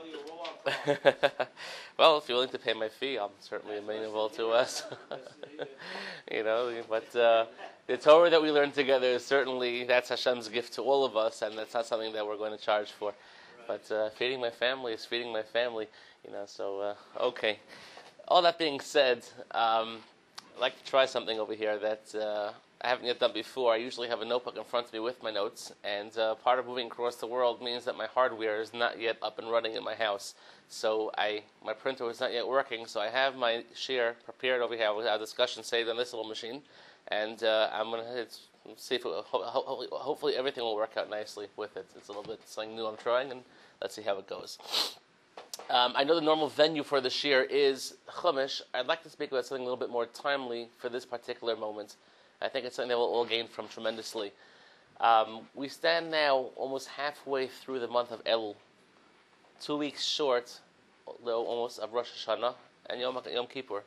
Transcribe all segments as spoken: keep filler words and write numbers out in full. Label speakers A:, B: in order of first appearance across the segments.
A: you're all on par.
B: Well, if you're willing to pay my fee, I'm certainly amenable to us. You know, but uh, the Torah that we learn together is certainly, that's Hashem's gift to all of us, and that's not something that we're going to charge for. But uh, feeding my family is feeding my family, you know, so, uh, okay. All that being said, um, I'd like to try something over here that uh, I haven't yet done before. I usually have a notebook in front of me with my notes, and uh, part of moving across the world means that my hardware is not yet up and running in my house. So I, my printer is not yet working, so I have my share prepared over here with our discussion saved on this little machine, and uh, I'm going to see if it will, ho- ho- hopefully everything will work out nicely with it. It's a little bit something new I'm trying, and let's see how it goes. Um, I know the normal venue for the shir is Chumash. I'd like to speak about something a little bit more timely for this particular moment. I think it's something that we'll all gain from tremendously. Um, we stand now almost halfway through the month of Elul, two weeks short, though almost, of Rosh Hashanah and Yom, Yom Kippur.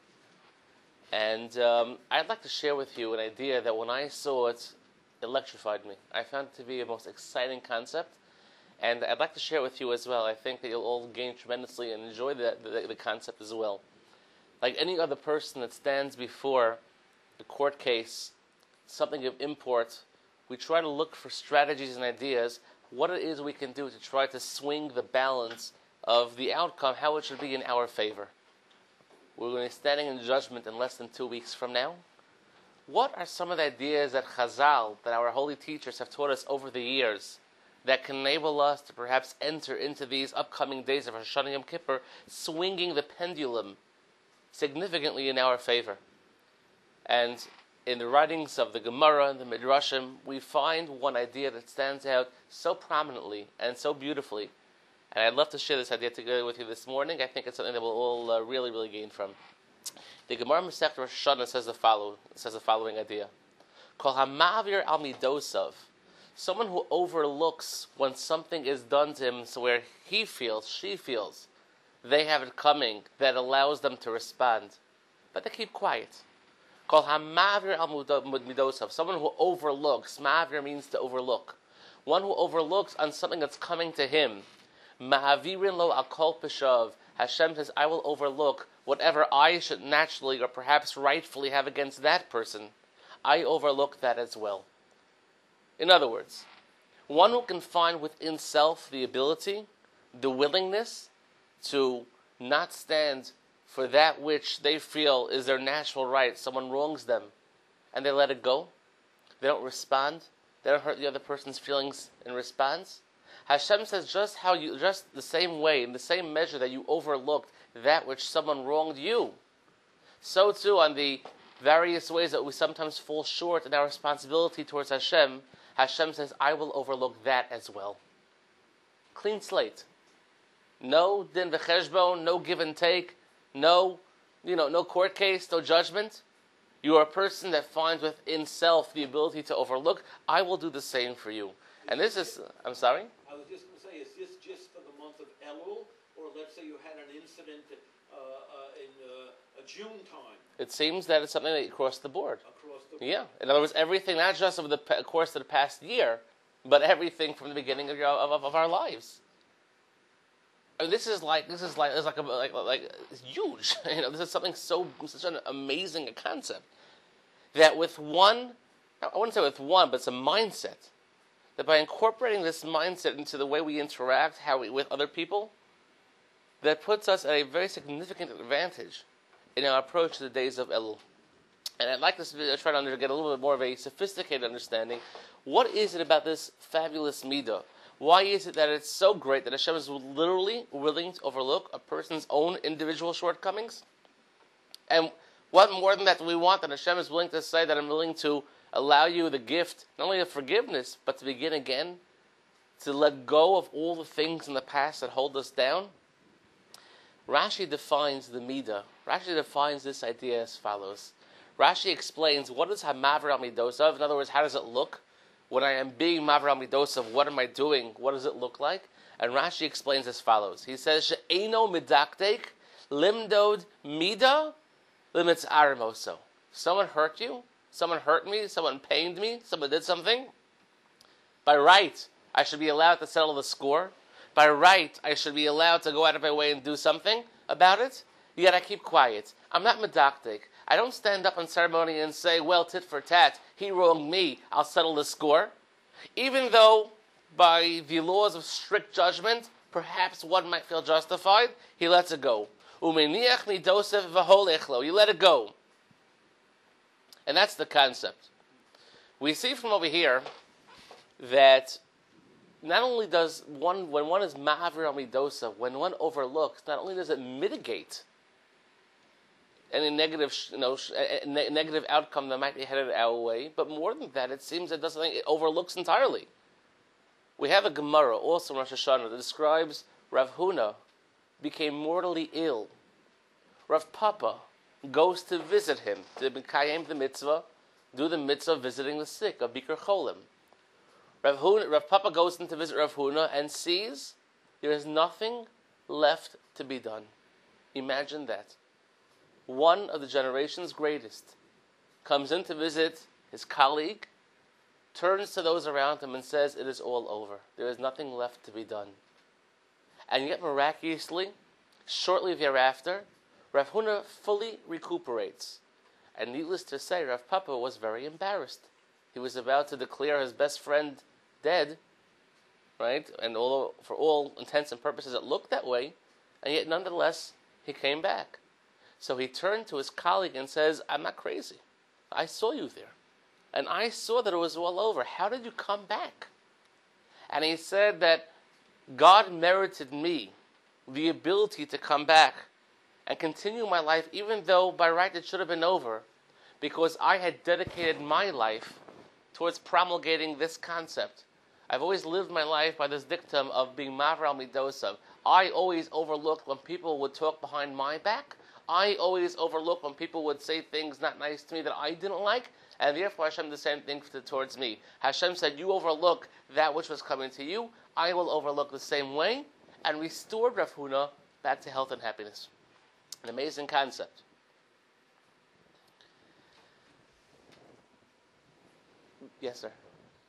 B: And um, I'd like to share with you an idea that when I saw it, electrified me. I found it to be a most exciting concept, and I'd like to share it with you as well. I think that you'll all gain tremendously and enjoy the, the, the concept as well. Like any other person that stands before the court case, something of import, we try to look for strategies and ideas, what it is we can do to try to swing the balance of the outcome, how it should be in our favor. We're going to be standing in judgment in less than two weeks from now. What are some of the ideas that Chazal, that our holy teachers have taught us over the years, that can enable us to perhaps enter into these upcoming days of Rosh Hashanah Yom Kippur, swinging the pendulum significantly in our favor? And in the writings of the Gemara and the Midrashim, we find one idea that stands out so prominently and so beautifully. And I'd love to share this idea together with you this morning. I think it's something that we'll all uh, really, really gain from. The Gemara Masechet Rosh Hashanah says the follow, says the following idea: Kol hamavir al midosav, someone who overlooks when something is done to him, so where he feels, she feels, they have it coming, that allows them to respond, but they keep quiet. Kol hamavir al midosav, someone who overlooks. Mavir means to overlook. One who overlooks on something that's coming to him. Ma'avirin lo akol peshav. Hashem says, I will overlook whatever I should naturally or perhaps rightfully have against that person. I overlook that as well. In other words, one who can find within self the ability, the willingness to not stand for that which they feel is their natural right. Someone wrongs them, and they let it go. They don't respond. They don't hurt the other person's feelings in response. Hashem says, just how you, just the same way, in the same measure that you overlooked that which someone wronged you, so too on the various ways that we sometimes fall short in our responsibility towards Hashem, Hashem says, I will overlook that as well. Clean slate. No din v'cheshbon, no give and take, no, you know, no court case, no judgment. You are a person that finds within self the ability to overlook. I will do the same for you. And this is, I'm sorry?
A: I was just going to say, is this just for the month of Elul, or let's say you had an incident uh, uh, in uh, a June time?
B: It seems that it's something that across the board.
A: Across the board.
B: Yeah. In other words, everything, not just over the course of the past year, but everything from the beginning of your, of, of our lives. I mean, this is like this is like it's like a, like like it's huge. You know, this is something so such an amazing concept that with one, I wouldn't say with one, but it's a mindset. That by incorporating this mindset into the way we interact, how we with other people, that puts us at a very significant advantage in our approach to the days of Elul. And I'd like to try to get a little bit more of a sophisticated understanding. What is it about this fabulous midah? Why is it that it's so great that Hashem is literally willing to overlook a person's own individual shortcomings? And what more than that do we want? That Hashem is willing to say that I'm willing to allow you the gift, not only of forgiveness, but to begin again, to let go of all the things in the past that hold us down? Rashi defines the midah. Rashi defines this idea as follows. Rashi explains, what is hamaver al midosav? In other words, how does it look? When I am being maver al midosav, what am I doing? What does it look like? And Rashi explains as follows. He says, she'eino midaktek limdod midah limits aramoso. Someone hurt you? Someone hurt me, someone pained me, someone did something. By right, I should be allowed to settle the score. by right, I should be allowed to go out of my way and do something about it, yet I keep quiet. I'm not medactic. I don't stand up in ceremony and say, well, tit for tat, he wronged me, I'll settle the score. Even though, by the laws of strict judgment, perhaps one might feel justified, he lets it go. Umeniach midosef v'hol echlo. You let it go. And that's the concept. We see from over here that not only does one, when one is ma'avir al midosa, when one overlooks, not only does it mitigate any negative, you know, ne- negative outcome that might be headed our way, but more than that, it seems it doesn't. It overlooks entirely. We have a Gemara also in Rosh Hashanah that describes Rav Huna became mortally ill. Rav Papa goes to visit him to mekayem the mitzvah, do the mitzvah of visiting the sick, of Bikur Cholim. Rav, Huna, Rav Papa goes in to visit Rav Huna and sees there is nothing left to be done. Imagine that. One of the generation's greatest comes in to visit his colleague, turns to those around him and says, it is all over. There is nothing left to be done. And yet miraculously, shortly thereafter, Rav Huna fully recuperates. And needless to say, Rav Papa was very embarrassed. He was about to declare his best friend dead, right? And although for all intents and purposes it looked that way, and yet nonetheless, he came back. So he turned to his colleague and says, I'm not crazy. I saw you there. And I saw that it was all over. How did you come back? And he said that God merited me the ability to come back and continue my life, even though by right it should have been over, because I had dedicated my life towards promulgating this concept. I've always lived my life by this dictum of being ma'avir al midosav. I always overlooked when people would talk behind my back. I always overlooked when people would say things not nice to me that I didn't like, and therefore Hashem did the same thing towards me. Hashem said, you overlook that which was coming to you, I will overlook the same way, and restored Rav Huna back to health and happiness. An amazing concept. Yes, sir.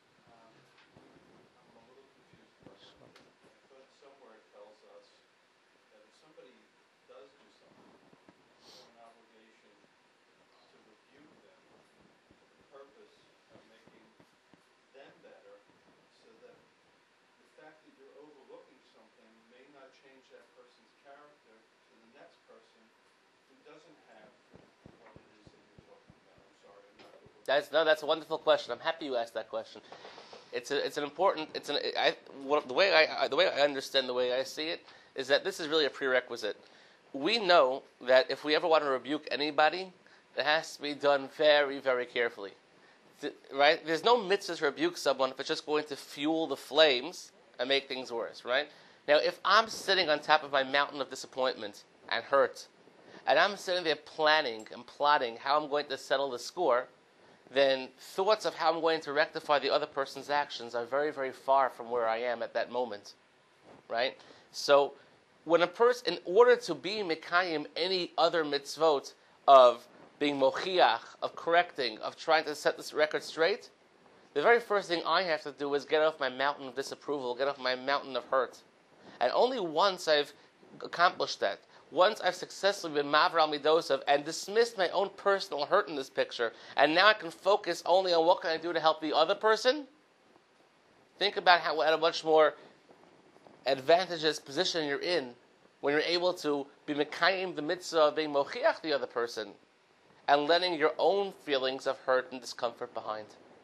B: That's no. That's a wonderful question. I'm happy you asked that question. It's a, it's an important. It's an. I, what, the way I, the way I understand, the way I see it, is that this is really a prerequisite. We know that if we ever want to rebuke anybody, it has to be done very, very carefully. Right? There's no mitzvah to rebuke someone if it's just going to fuel the flames and make things worse. Right? Now, if I'm sitting on top of my mountain of disappointment and hurt, and I'm sitting there planning and plotting how I'm going to settle the score, then thoughts of how I'm going to rectify the other person's actions are very, very far from where I am at that moment, right? So when a person, in order to be mekayim any other mitzvot of being mochiach, of correcting, of trying to set this record straight, the very first thing I have to do is get off my mountain of disapproval, get off my mountain of hurt. And only once I've accomplished that, once I've successfully been ma'avir al midosav and dismissed my own personal hurt in this picture, and now I can focus only on what can I do to help the other person, think about how at a much more advantageous position you're in when you're able to be mekayim the mitzvah of being mochiach the other person and letting your own feelings of hurt and discomfort behind.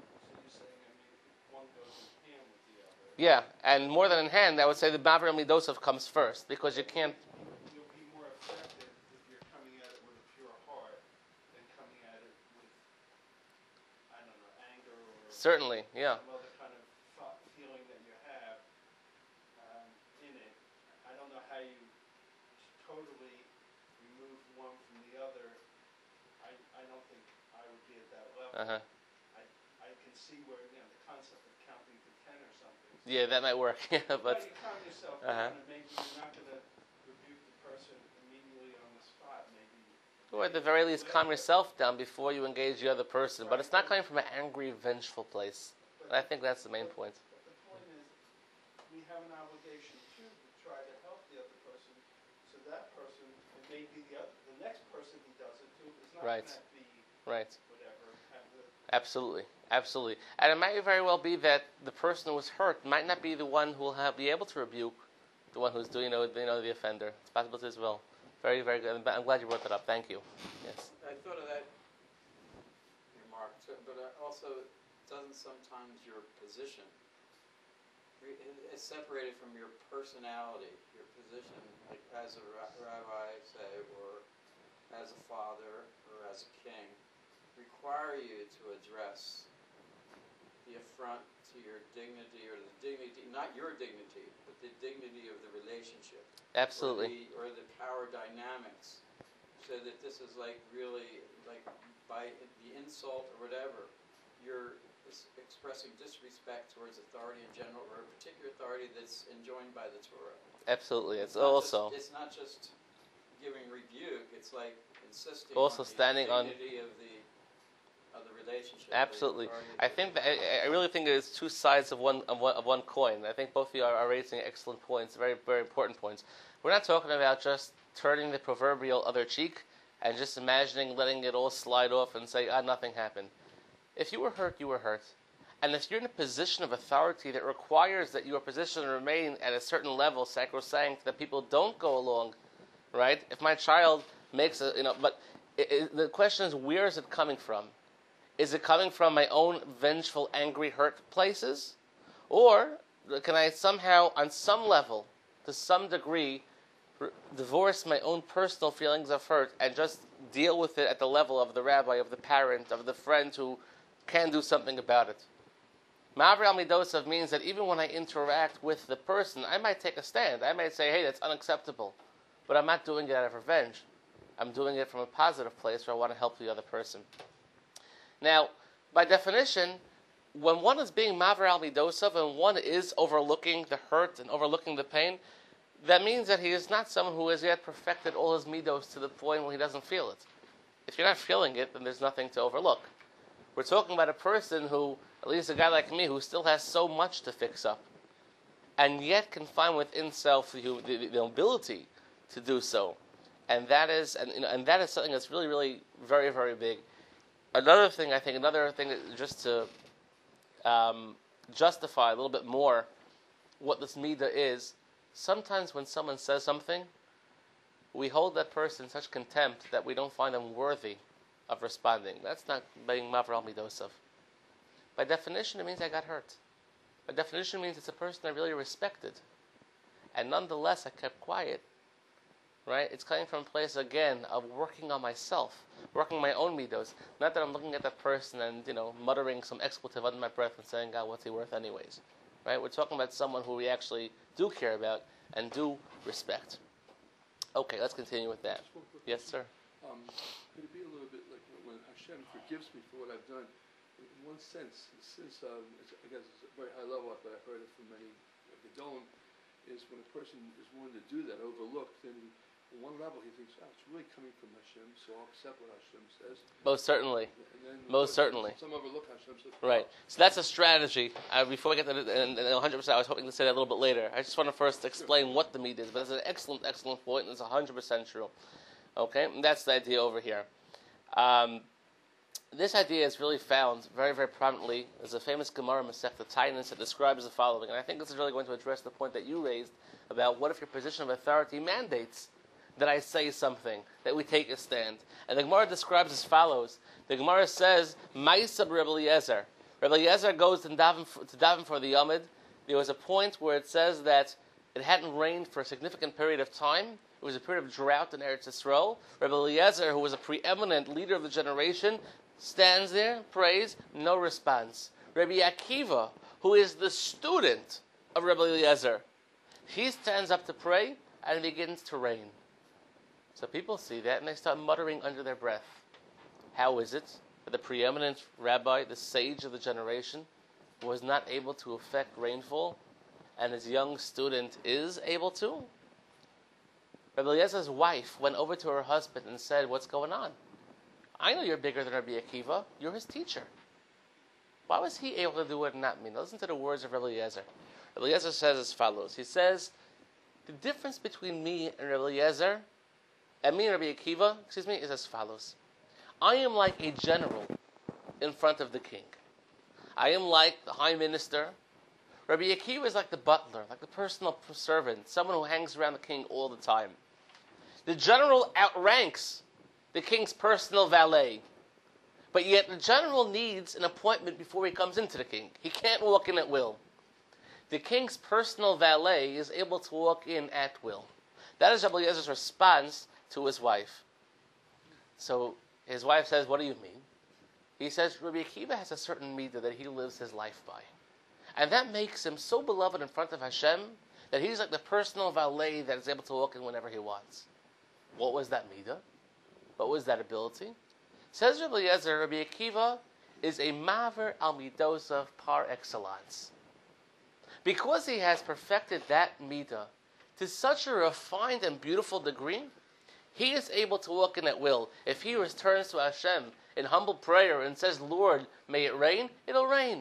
B: Yeah, and more than in hand, I would say the ma'avir al midosav comes first, because you can't. Certainly, yeah.
A: Some other kind of thought, feeling that you have um, in it. I don't know how you totally remove one from the other. I I don't think I would be at that level.
B: Uh-huh.
A: I I can see where, you know, the concept of counting to ten or something.
B: Yeah, that might work. Yeah, but
A: well, you calm yourself
B: uh-huh.
A: down, and maybe you're not going to rebuke the person immediately on the spot. Maybe.
B: Or at the very least, calm yourself down before you engage the other person. But it's not coming from an angry, vengeful place. I think that's the main point.
A: But the point is, we have an obligation to maybe the other, the next person he does it to is not
B: Right.
A: going to be
B: Right.
A: whatever. Have the,
B: Absolutely. Absolutely. And it might very well be that the person who was hurt might not be the one who will have, be able to rebuke the one who's doing, you know, you know, the offender. It's possible as well. Very, very good. I'm glad you brought that up. Thank you. Yes.
C: I thought of that remark, too, but I also, doesn't sometimes your position re- is separated from your personality, your position, like as a ra- rabbi, say, or as a father, or as a king, require you to address the affront to your dignity, or the dignity, not your dignity, but the dignity of the relationship.
B: Absolutely.
C: Or the, or the power dynamics. So that this is like really, like by the insult or whatever, you're ex- expressing disrespect towards authority in general, or a particular authority that's enjoined by the Torah.
B: Absolutely. It's,
C: It's not
B: also
C: just, it's not just giving rebuke, it's like insisting
B: also
C: on
B: standing
C: the
B: on
C: dignity of the of the relationship.
B: Absolutely.
C: The authority of
B: I
C: the-
B: think that, I, I really think there's two sides of one of one, of one coin. I think both of you are, are raising excellent points, very very important points. We're not talking about just turning the proverbial other cheek and just imagining letting it all slide off and say, ah, nothing happened. If you were hurt, you were hurt. And if you're in a position of authority that requires that your position remain at a certain level, sacrosanct, that people don't go along, right? If my child makes a, you know, but it, it, the question is, where is it coming from? Is it coming from my own vengeful, angry, hurt places? Or can I somehow, on some level, to some degree, r- divorce my own personal feelings of hurt and just deal with it at the level of the rabbi, of the parent, of the friend who can do something about it? Ma'aver al midosav means that even when I interact with the person, I might take a stand. I might say, hey, that's unacceptable. But I'm not doing it out of revenge. I'm doing it from a positive place where I want to help the other person. Now, by definition, when one is being ma'aver al midosav and one is overlooking the hurt and overlooking the pain, that means that he is not someone who has yet perfected all his midos to the point where he doesn't feel it. If you're not feeling it, then there's nothing to overlook. We're talking about a person who, at least a guy like me, who still has so much to fix up, and yet can find within self the, the, the ability to do so. And that is, and, you know, and that is something that's really, really very, very big. Another thing, I think, another thing, just to um, justify a little bit more what this midah is, sometimes when someone says something, we hold that person in such contempt that we don't find them worthy of responding. That's not being ma'aver al midosav. By definition, it means I got hurt. By definition, it means it's a person I really respected. And nonetheless, I kept quiet. Right? It's coming from a place, again, of working on myself, working my own midos. Not that I'm looking at that person and, you know, muttering some expletive under my breath and saying, God, what's he worth anyways? Right? We're talking about someone who we actually do care about and do respect. Okay, let's continue with that. Yes, sir.
D: Um, could it be a little bit like when Hashem forgives me for what I've done? In one sense, since um, it's, I guess it's a very high level, but I've heard it from many of the Gedolim, is when a person is willing to do that, overlooked, then on one level he thinks, oh, it's really coming from Hashem, so I'll accept what Hashem says.
B: Most certainly.
D: And then
B: Most certainly.
D: Some overlook Hashem says,
B: Right. So that's a strategy. Uh, before we get to the, and, and one hundred percent, I was hoping to say that a little bit later. I just want to first explain what the meat is, but it's an excellent, excellent point, and it's one hundred percent true. Okay? And that's the idea over here. Um, this idea is really found very, very prominently. There's a famous Gemara Masechta Tainus that describes the following, and I think this is really going to address the point that you raised about what if your position of authority mandates that I say something, that we take a stand. And the Gemara describes as follows. The Gemara says, Ma'aseh Rebbe Eliezer. Rebbe Eliezer goes to daven for, to daven for the Yomid. There was a point where it says that it hadn't rained for a significant period of time. It was a period of drought in Eretz Yisrael. Rebbe Eliezer, who was a preeminent leader of the generation, stands there, prays, no response. Rebbe Akiva, who is the student of Rebbe Eliezer, he stands up to pray, and it begins to rain. So people see that, and they start muttering under their breath. How is it that the preeminent rabbi, the sage of the generation, was not able to effect rainfall, and his young student is able to? Rebbe Eliezer's wife went over to her husband and said, what's going on? I know you're bigger than Rabbi Akiva. You're his teacher. Why was he able to do it and not me? Now listen to the words of Rebbe Eliezer. Rebbe Eliezer says as follows. He says, the difference between me and Rebbe Eliezer and me and Rabbi Akiva, excuse me, is as follows. I am like a general in front of the king. I am like the high minister. Rabbi Akiva is like the butler, like the personal servant, someone who hangs around the king all the time. The general outranks the king's personal valet. But yet the general needs an appointment before he comes into the king. He can't walk in at will. The king's personal valet is able to walk in at will. That is Rabbi Eliezer's response to his wife. So his wife says, what do you mean? He says, Rabbi Akiva has a certain midah that he lives his life by. And that makes him so beloved in front of Hashem that he's like the personal valet that is able to walk in whenever he wants. What was that midah? What was that ability? Says Rabbi Eliezer, Rabbi Akiva is a maver al midosav par excellence. Because he has perfected that midah to such a refined and beautiful degree, he is able to walk in at will. If he returns to Hashem in humble prayer and says, Lord, may it rain, it'll rain.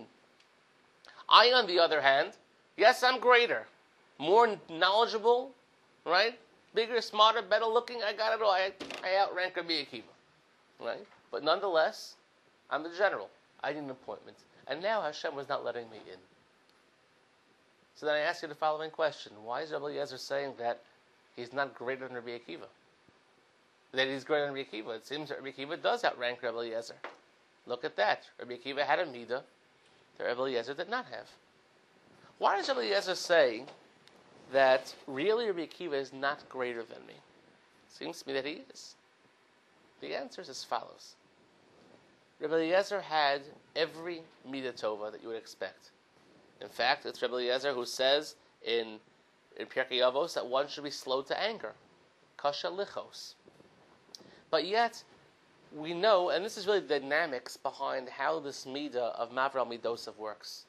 B: I, on the other hand, yes, I'm greater, more knowledgeable, right? Bigger, smarter, better looking, I got it all. I, I outrank Rabbi Akiva, right? But nonetheless, I'm the general. I need an appointment. And now Hashem was not letting me in. So then I ask you the following question. Why is Rabbi Eliezer saying that he's not greater than Rabbi Akiva? That he's greater than Rabbi Akiva? It seems that Rabbi Akiva does outrank Rabbi Eliezer. Look at that. Rabbi Akiva had a midah that Rabbi Eliezer did not have. Why does Rabbi Eliezer say that really Rabbi Akiva is not greater than me? It seems to me that he is. The answer is as follows. Rabbi Eliezer had every midah tova that you would expect. In fact, it's Rabbi Eliezer who says in, in Pirkei Avos that one should be slow to anger. Kasha lichos. But yet, we know, and this is really the dynamics behind how this midah of Mavral Midosav works.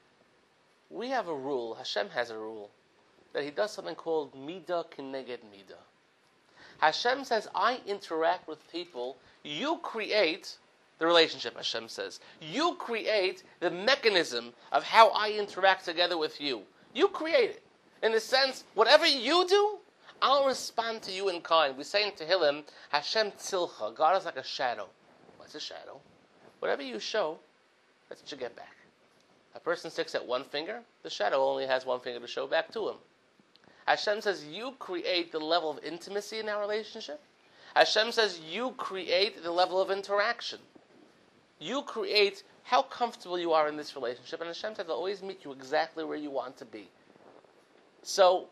B: We have a rule, Hashem has a rule, that he does something called midah kineged midah. Hashem says, I interact with people, you create the relationship, Hashem says. You create the mechanism of how I interact together with you. You create it. In the sense, whatever you do, I'll respond to you in kind. We say in Tehillim, Hashem tzilcha. God is like a shadow. What's a shadow? Whatever you show, that's what you get back. A person sticks at one finger, the shadow only has one finger to show back to him. Hashem says, you create the level of intimacy in our relationship. Hashem says, you create the level of interaction. You create how comfortable you are in this relationship. And Hashem says, I'll always meet you exactly where you want to be. So,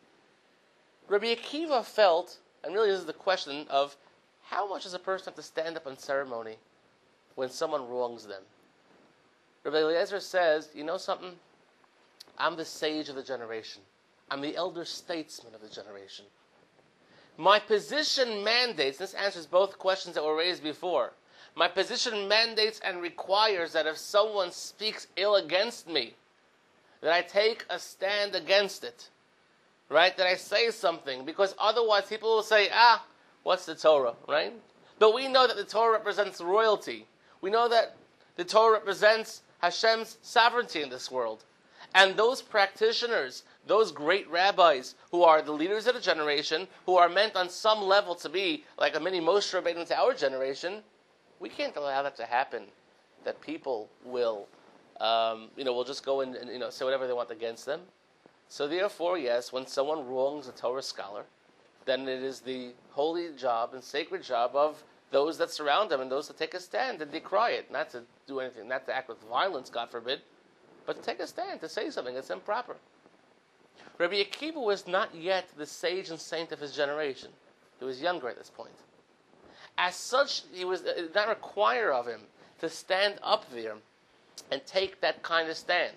B: Rabbi Akiva felt, and really this is the question of, how much does a person have to stand up in ceremony when someone wrongs them? Rabbi Eliezer says, you know something? I'm the sage of the generation. I'm the elder statesman of the generation. My position mandates, this answers both questions that were raised before. My position mandates and requires that if someone speaks ill against me, that I take a stand against it. Right? That I say something. Because otherwise people will say, ah, what's the Torah? Right? But we know that the Torah represents royalty. We know that the Torah represents Hashem's sovereignty in this world. And those practitioners, those great rabbis who are the leaders of the generation, who are meant on some level to be like a mini Moshe Rabbeinu to our generation, we can't allow that to happen. That people will, um, you know, will just go and, and you know say whatever they want against them. So therefore, yes, when someone wrongs a Torah scholar, then it is the holy job and sacred job of those that surround them and those that take a stand and decry it. Not to do anything, not to act with violence, God forbid, but to take a stand, to say something that's improper. Rabbi Akiva was not yet the sage and saint of his generation. He was younger at this point. As such, he was, it did not require of him to stand up there and take that kind of stand.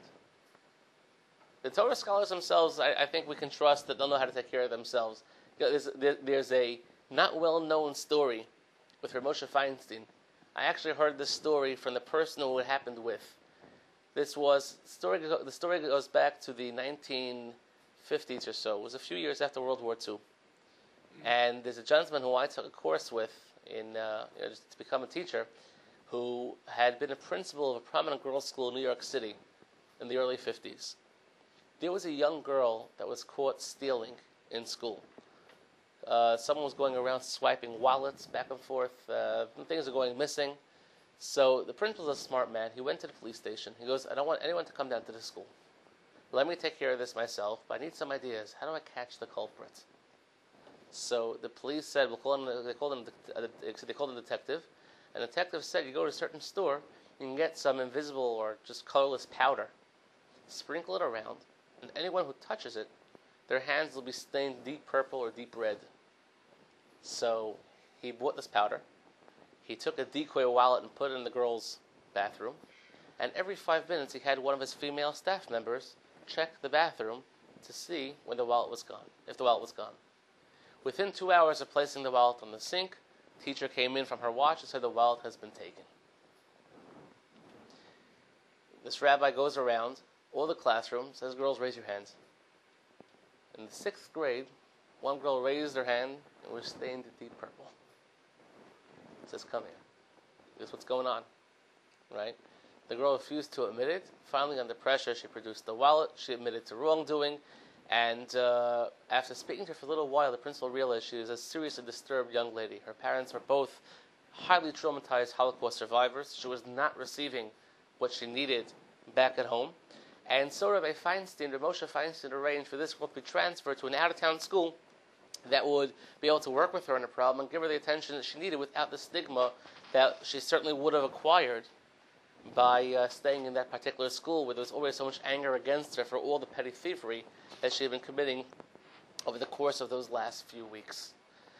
B: The Torah scholars themselves, I, I think we can trust that they'll know how to take care of themselves. There's, there, there's a not well-known story with Rav Moshe Feinstein. I actually heard this story from the person who it happened with. This was, story, the story goes back to the nineteen fifties or so. It was a few years after World War Two. And there's a gentleman who I took a course with in uh, you know, just to become a teacher, who had been a principal of a prominent girls' school in New York City in the early fifties. There was a young girl that was caught stealing in school. uh, someone was going around swiping wallets back and forth. Uh, things are going missing. So the principal's a smart man. He went to the police station. He goes, I don't want anyone to come down to the school. Let me take care of this myself, but I need some ideas. How do I catch the culprit? So the police said, we'll call him, they called him, uh, they called him a detective. And the detective said, you go to a certain store, you can get some invisible or just colorless powder. Sprinkle it around, and anyone who touches it, their hands will be stained deep purple or deep red. So he bought this powder. He took a decoy wallet and put it in the girl's bathroom. And every five minutes, he had one of his female staff members check the bathroom to see when the wallet was gone, if the wallet was gone. Within two hours of placing the wallet on the sink, teacher came in from her watch and said the wallet has been taken. This rabbi goes around all the classrooms, says, girls, raise your hands. In the sixth grade, one girl raised her hand and was stained deep purple. Says, come here. This is what's going on, right? The girl refused to admit it. Finally, under pressure, she produced the wallet. She admitted to wrongdoing. And uh, after speaking to her for a little while, the principal realized she was a seriously disturbed young lady. Her parents were both highly traumatized Holocaust survivors. She was not receiving what she needed back at home. And so Rabbi Feinstein, Rabbi Moshe Feinstein, arranged for this girl to be transferred to an out-of-town school that would be able to work with her on a problem and give her the attention that she needed without the stigma that she certainly would have acquired by uh, staying in that particular school where there was always so much anger against her for all the petty thievery that she had been committing over the course of those last few weeks.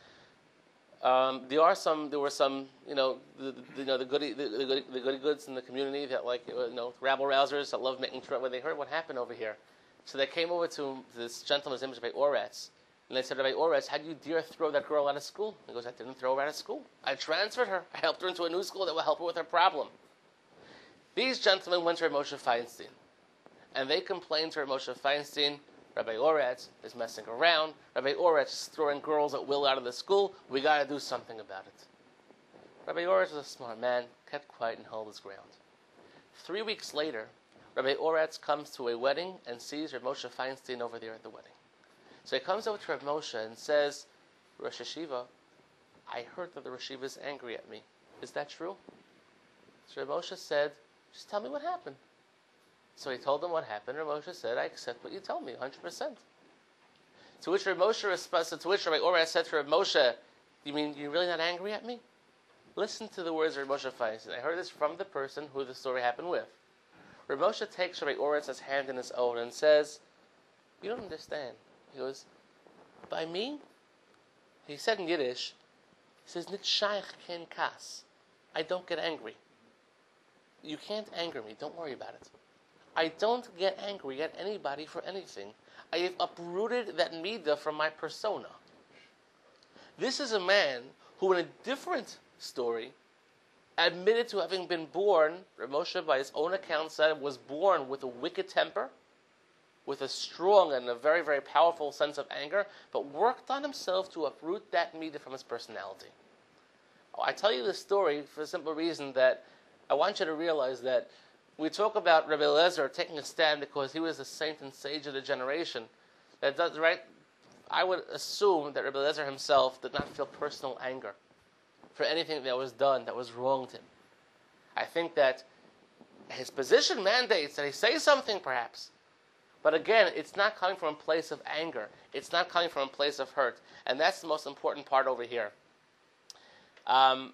B: Um, there are some, there were some, you know, the, the, you know, the goody, the, the, goody, the goody goods in the community that, like, you know, rabble rousers that love making trouble. When they heard what happened over here, so they came over to this gentleman's name, Rabbi Oretz, and they said, Rabbi Oretz, how do you dare throw that girl out of school? He goes, I didn't throw her out of school. I transferred her. I helped her into a new school that will help her with her problem. These gentlemen went to Rabbi Moshe Feinstein, and they complained to Rabbi Moshe Feinstein, Rabbi Oretz is messing around. Rabbi Oretz is throwing girls at will out of the school. We got to do something about it. Rabbi Oretz was a smart man, kept quiet and held his ground. Three weeks later, Rabbi Oretz comes to a wedding and sees Rabbi Moshe Feinstein over there at the wedding. So he comes over to Rabbi Moshe and says, Rosh Hashiva, I heard that the Rosh Hashiva is angry at me. Is that true? So Rabbi Moshe said, just tell me what happened. So he told him what happened. Rabbi Moshe said, I accept what you tell me, one hundred percent. To which Rabbi Moshe responded, to which Rabbi Oretz said to Rabbi Moshe, you mean you're really not angry at me? Listen to the words of Rabbi Moshe Feinstein. I heard this from the person who the story happened with. Rabbi Moshe takes Rabbi Oretz's hand in his own and says, you don't understand. He goes, by me? He said in Yiddish, he says, Nit shaykh ken kas. I don't get angry. You can't anger me. Don't worry about it. I don't get angry at anybody for anything. I have uprooted that midah from my persona. This is a man who, in a different story, admitted to having been born, Rav Moshe, by his own account, said, was born with a wicked temper, with a strong and a very, very powerful sense of anger, but worked on himself to uproot that midah from his personality. I tell you this story for the simple reason that I want you to realize that we talk about Rabbi Eliezer taking a stand because he was a saint and sage of the generation. That does, right? I would assume that Rabbi Eliezer himself did not feel personal anger for anything that was done that was wrong to him. I think that his position mandates that he say something, perhaps. But again, it's not coming from a place of anger. It's not coming from a place of hurt. And that's the most important part over here. Um,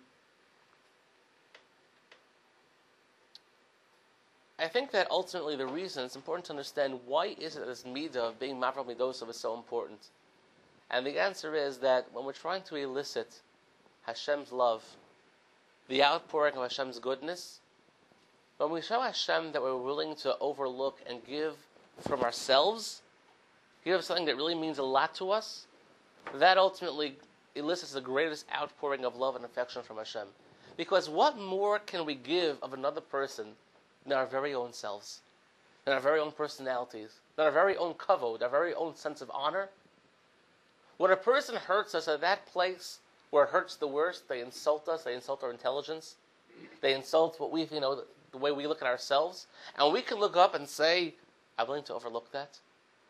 B: I think that ultimately the reason, it's important to understand why is it that this midah of being mavral midosov is so important. And the answer is that when we're trying to elicit Hashem's love, the outpouring of Hashem's goodness, when we show Hashem that we're willing to overlook and give from ourselves, give something that really means a lot to us, that ultimately elicits the greatest outpouring of love and affection from Hashem. Because what more can we give of another person than our very own selves, than our very own personalities, than our very own kavod, our very own sense of honor? When a person hurts us at that place where it hurts the worst, they insult us, they insult our intelligence, they insult what we, you know, the, the way we look at ourselves, and we can look up and say, I'm willing to overlook that.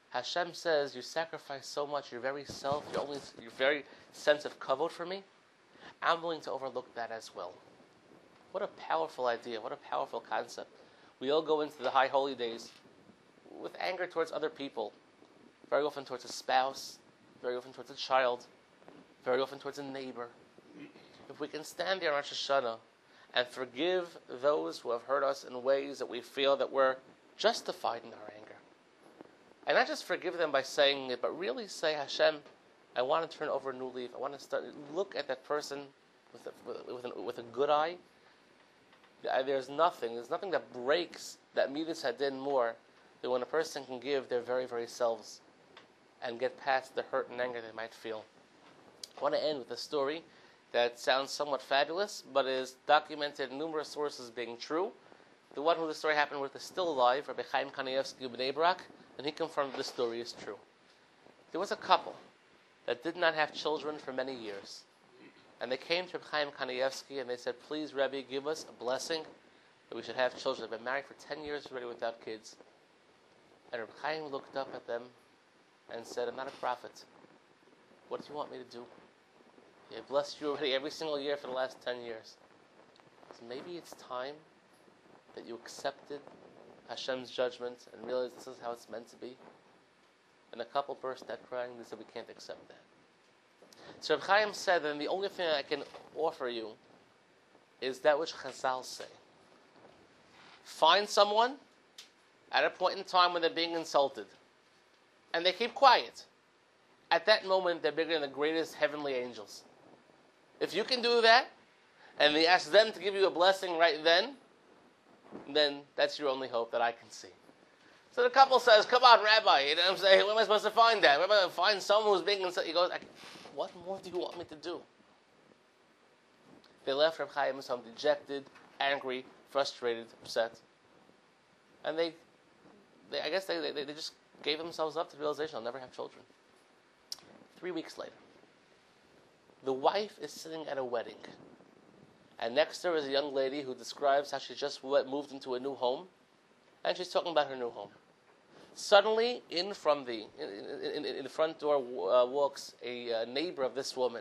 B: Hashem says, you sacrifice so much, your very self, your only, your very sense of kavod for me, I'm willing to overlook that as well. What a powerful idea, what a powerful concept. We all go into the high holy days with anger towards other people, very often towards a spouse, very often towards a child, very often towards a neighbor. If we can stand there on Rosh Hashanah and forgive those who have hurt us in ways that we feel that we're justified in our anger, and not just forgive them by saying it, but really say, Hashem, I want to turn over a new leaf. I want to start look at that person with a, with, a, with a good eye. There's nothing, there's nothing that breaks that midas hadin more than when a person can give their very, very selves and get past the hurt and anger they might feel. I want to end with a story that sounds somewhat fabulous, but is documented in numerous sources being true. The one who the story happened with is still alive, Rabbi Chaim Kanievsky of Bnei Brak, and he confirmed the story is true. There was a couple that did not have children for many years. And they came to Rabbi Chaim Kanievsky and they said, please, Rebbe, give us a blessing that we should have children. They've been married for ten years already without kids. And Rabbi Chaim looked up at them and said, I'm not a prophet. What do you want me to do? He had blessed you already every single year for the last ten years. So maybe it's time that you accepted Hashem's judgment and realized this is how it's meant to be. And a couple burst out crying. They said, we can't accept that. So Reb Chaim said, then the only thing I can offer you is that which Chazal say. Find someone at a point in time when they're being insulted, and they keep quiet. At that moment, they're bigger than the greatest heavenly angels. If you can do that, and they ask them to give you a blessing right then, then that's your only hope that I can see. So the couple says, come on, Rabbi, you know what I'm saying? Where am I supposed to find that? Where am I going to find someone who's being insulted? He goes, what more do you want me to do? They left Reb Chaim's home dejected, angry, frustrated, upset. And they, they I guess they, they, they just gave themselves up to the realization they'll never have children. Three weeks later, the wife is sitting at a wedding. And next to her is a young lady who describes how she just moved into a new home. And she's talking about her new home. Suddenly, in from the in, in, in the front door uh, walks a uh, neighbor of this woman,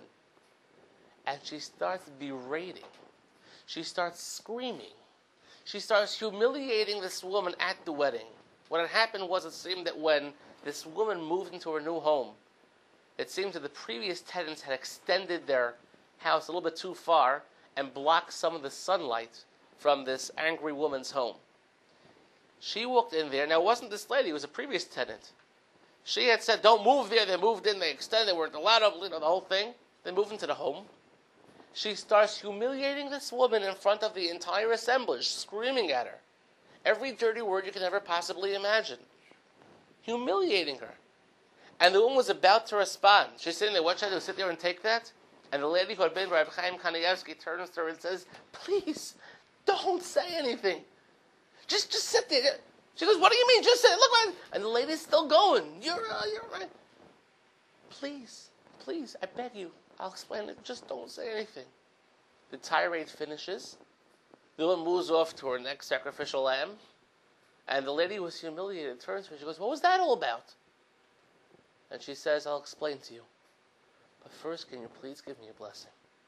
B: and she starts berating. She starts screaming. She starts humiliating this woman at the wedding. What had happened was, it seemed that when this woman moved into her new home, it seemed that the previous tenants had extended their house a little bit too far and blocked some of the sunlight from this angry woman's home. She walked in there. Now, it wasn't this lady. It was a previous tenant. She had said, don't move there. They moved in. They extended. They weren't allowed to, you know, the whole thing. They moved into the home. She starts humiliating this woman in front of the entire assemblage, screaming at her. Every dirty word you can ever possibly imagine. Humiliating her. And the woman was about to respond. She's sitting there. What should I do? Sit there and take that? And the lady who had been Rabbi Chaim Kanievsky turns to her and says, please, don't say anything. Just just sit there. She goes, what do you mean? Just sit. Look, man. And the lady's still going. You're, uh, you're right. Please, please, I beg you. I'll explain it. Just don't say anything. The tirade finishes. The woman moves off to her next sacrificial lamb. And the lady who was humiliated turns to her. She goes, what was that all about? And she says, I'll explain to you. But first, can you please give me a blessing?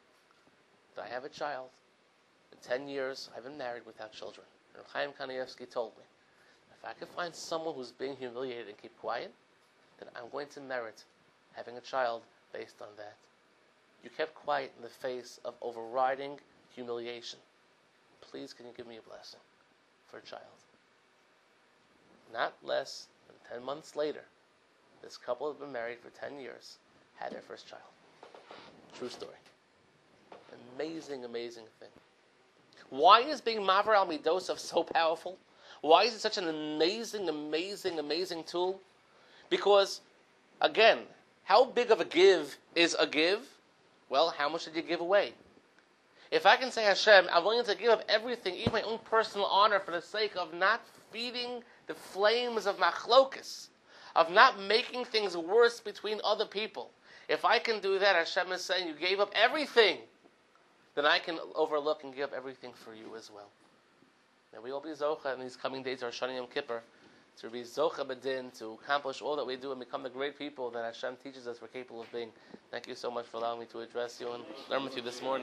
B: That I have a child. In ten years, I've been married without children. And Chaim Kanievsky told me, if I could find someone who's being humiliated and keep quiet, then I'm going to merit having a child based on that. You kept quiet in the face of overriding humiliation. Please, can you give me a blessing for a child? Not less than ten months later, this couple had been married for ten years, had their first child. True story. Amazing, amazing thing. Why is being Mavar al Midosov so powerful? Why is it such an amazing, amazing, amazing tool? Because, again, how big of a give is a give? Well, how much did you give away? If I can say, Hashem, I'm willing to give up everything, even my own personal honor, for the sake of not feeding the flames of machlokas, of not making things worse between other people. If I can do that, Hashem is saying, you gave up everything, then I can overlook and give up everything for you as well. May we all be zocha in these coming days, our Shani Yom Kippur, to be zocha b'din, to accomplish all that we do and become the great people that Hashem teaches us we're capable of being. Thank you so much for allowing me to address you and learn with you this morning.